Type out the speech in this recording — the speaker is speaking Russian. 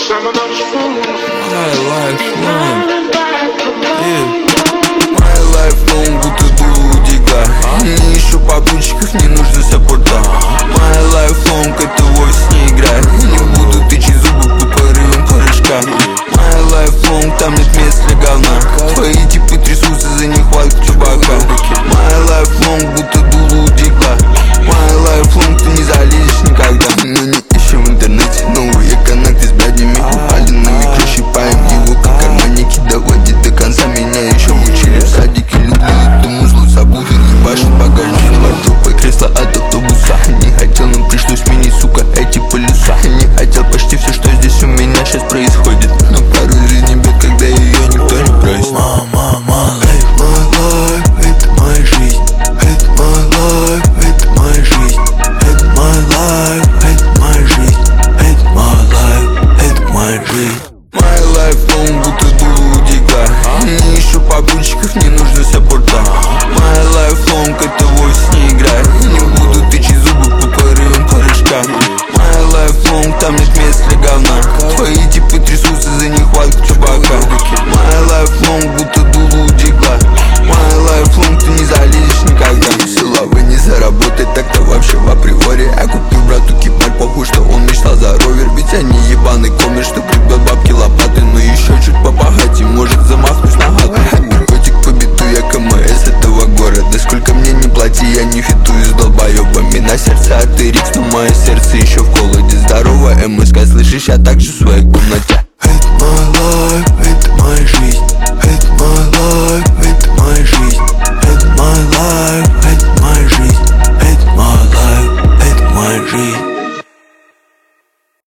My lifelong, будто дуло утекла. Не ищу попутчиков, не нужно саппорта. My lifelong, это вовсе не игра. Не буду тычить зубы по порывам корешка. My lifelong, там нет места для говна. Твои типы трясутся за нехватку чувака. My lifelong, будто дуло утекла. My lifelong, ты не залезешь никогда. Мы не ищем в интернете новые коннекты с блядями упаленными. Щипаем его как карманники, доводит до конца. Меня еще учили в садике. Люблю эту музлу, забуду не башен багажник. Квартупое кресло от автобуса. Не хотел, но пришлось сменить, сука, эти полюса. Не хотел почти все, что здесь у меня сейчас происходит. Но пару жизней бед, когда ее никто не просит. Мама, это моя жизнь. Это my life, это моя жизнь. Это my life, это моя жизнь. Это my life, это моя жизнь. My lifelong, будто дуло утекла. Не ищу попутчиков, не нужно саппорта. My lifelong, это вовсе не игра. Не буду тычить зубы по порывам корешка. My lifelong, там нет места для говна. Твои типы трясутся за нехватку чувака. My lifelong, будто дуло утекла. My lifelong, ты не залезешь никогда. Силовой не заработать, так-то вообще в априори. Я купил брату кипарь, похуй, что он мечтал за ровер. Ведь они ебаный коммер, что прибьет бабки лопаты. Но еще чуть побогатей, может замахнусь на хату. Наркотик по биту, я КМС этого города. Сколько мне не плати, я не фитую с долбоебами. На сердце артерикс, но мое сердце еще в холоде. Здорово, МСК, слышишь, я также в своей комнате. Это my life, это моя жизнь.